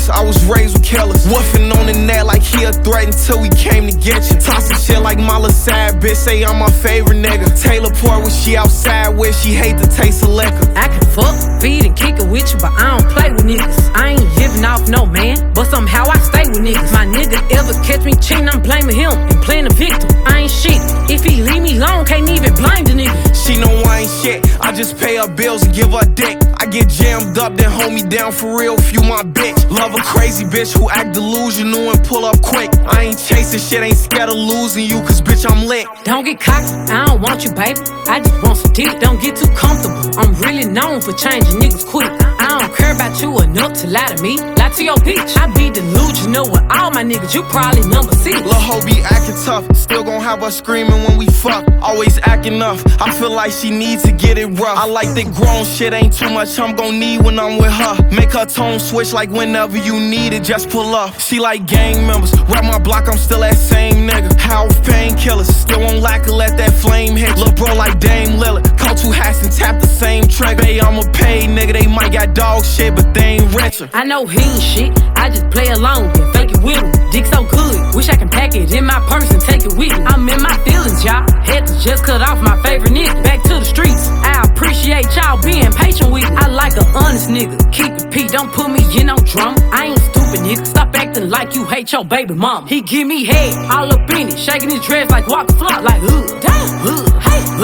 niggas, I was raised with killers. Woofing on the net like he a threat until we came to get you. Tossing shit like Mala sad bitch, say I'm my favorite nigga. Taylor Port when she outside with, she hate the taste of liquor. I can fuck, feed, and kick it with you, but I don't play with niggas. I ain't living off no man, but somehow I stay with niggas. My nigga ever catch me cheating, I'm blaming him and playing the victim. I ain't shit, if he leave me alone, can't even blame the nigga. She know I ain't shit, I just pay her bills and give her dick. I get jammed up, then hold me down for real, few my bitch. Love a crazy bitch who act delusional and pull up quick. I ain't chasing shit, ain't scared of losing you, cause bitch I'm lit. Don't get cocky, I don't want you, baby. I just want some dick, don't get too comfortable. I'm really known for changing niggas quick. I don't care about you enough to lie to me. Lie to your bitch, I be delusional with all my niggas, you probably number 6. Lil' hoe be acting tough, still gon' have her screaming when we fuck. Always acting up, I feel like she needs to get it rough. I like that grown shit, ain't too much I'm gon' need when I'm with her. Make her tone switch like whenever you need it, just pull up. She like gang members, rap my block, I'm still that same nigga. House painkillers, still won't lack to let that flame hit. Lil' bro like Dame Lillard, call 2 hats and tap the same trigger. Bae, I'm a paid nigga, they might got dog shit, but they ain't richer. I know he ain't shit, I just play along and fake it with him. Dick so good, wish I can pack it in my purse and take it with me. I'm in my feelings, y'all. Had to just cut off my favorite nigga. Back to the streets, I appreciate y'all being patient with me. I like a honest nigga, keep it P, don't put me in no drama. I ain't stupid nigga, stop acting like you hate your baby mama. He give me head, all up in it, shaking his dress like Walker Flop, like damn,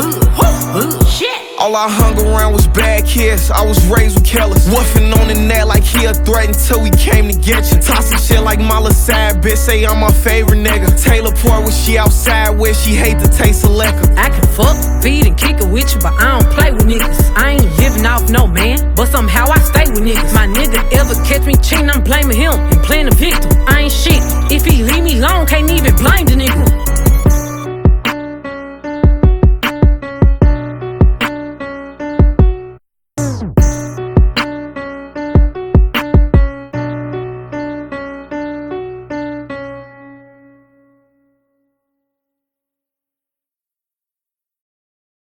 hey, shit. All I hung around was bad kids, I was raised with killers. Woofing on the net like he a threat until we came to get you. Tossing shit like Mala sad bitch, say I'm my favorite nigga. Taylor Port when she outside with, she hate the taste of liquor. I can fuck, feed, and kick it with you, but I don't play with niggas. I ain't living off no man, but somehow I stay with niggas. My nigga ever catch me cheating, I'm blaming him and playing the victim. I ain't shit, if he leave me alone, can't even blame the nigga.